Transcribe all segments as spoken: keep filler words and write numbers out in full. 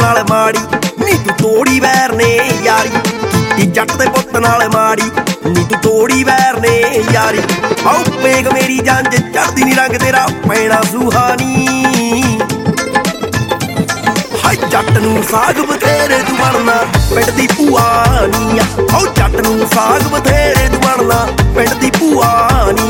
नाल माड़ी नी तू तोड़ी वैर ने यारी कीती जट दे पुत नाल माड़ी नी तू तोड़ी वैर ने यारी आओ पेग मेरी जंज चढ़दी नी रंग तेरा पैना सुहानी हाय जट नूं साग बथेरे तू बनना पिंड दी भूआ नी आओ जट नूं साग बथेरे तू बनना पिंड दी भूआ नी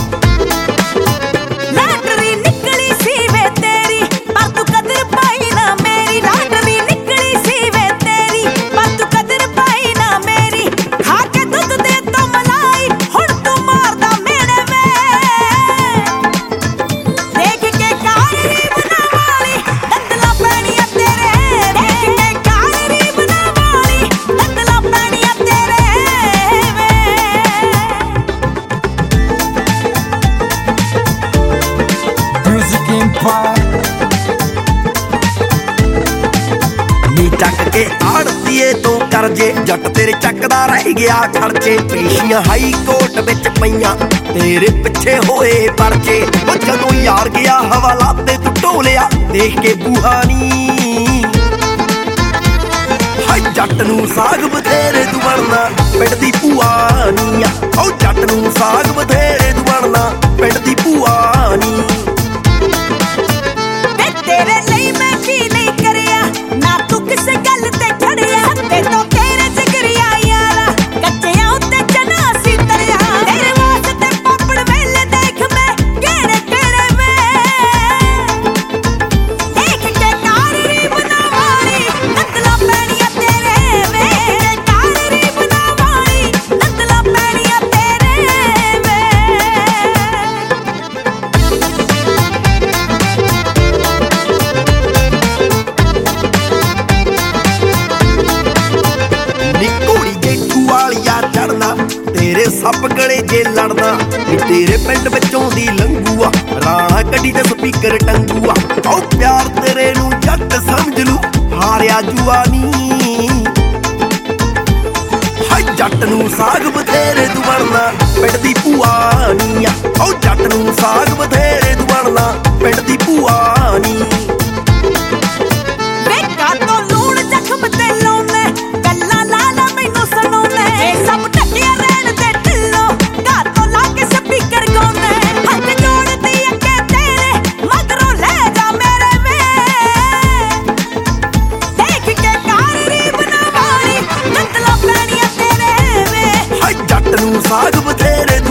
चक के आड़तीए तो करजे जट तेरे चकदा रह गया खर्चे पेशियां हाई कोर्ट विच पईयां तेरे पिछे होए परचे ओ जदों यार गया हवाला ते तू ढोलिया देख के बूहानी हाय जट नूं साग बथेरे तू बनना पिंड दी भूआ नी ओ जट नूं साग बथेरे तू बनना पिंड दी भूआ नी तेरे ਲਈ मैं की नहीं करिया ना तू किसे गल ते खड़िया ते तो तेरे जिगरिया यारा कच्चियां उत्ते चना सी तरिया तेरे वास्ते पापड़ वेले देख मैं केड़े केड़े वे देख के कारी बनावाली नंदला पैणिया तेरे वे कारी बनावाली नंदला पैणिया तेरे वे चढ़ना तेरे सप गले जे लड़ना तेरे पिंड विचों दी लंगूआ राणा कड्डी ते स्पीकर टंगूआ ओ प्यार तेरे नूं जट समझ लू हारिया जुआ नी हाय जट नूं साग बथेरे तू बनना पिंड दी भूआ नी ओ जट नूं साग बथेरे तू बनना पिंड दी भूआ नी बेका तो लूण जख्म ते लाउंदे गल्लां ला ला मैनूं सुणाउंदे ए सब टकिया रहण ते ढिल्लो घर तो ला के स्पीकर गाउंदे हथ जोड़दी अगे तेरे मगरों ले जा मेरे वे देख के कारी बनावाली नंदला पैणिया तेरे वे हाय जट नूं साग बथेरे